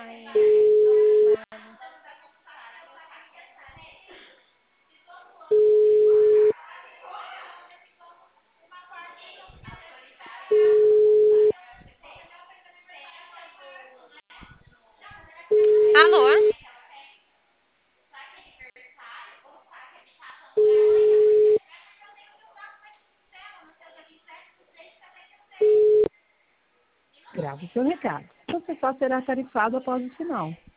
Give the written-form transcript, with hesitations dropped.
Alô? Grave seu recado. Você só será tarifado após o sinal.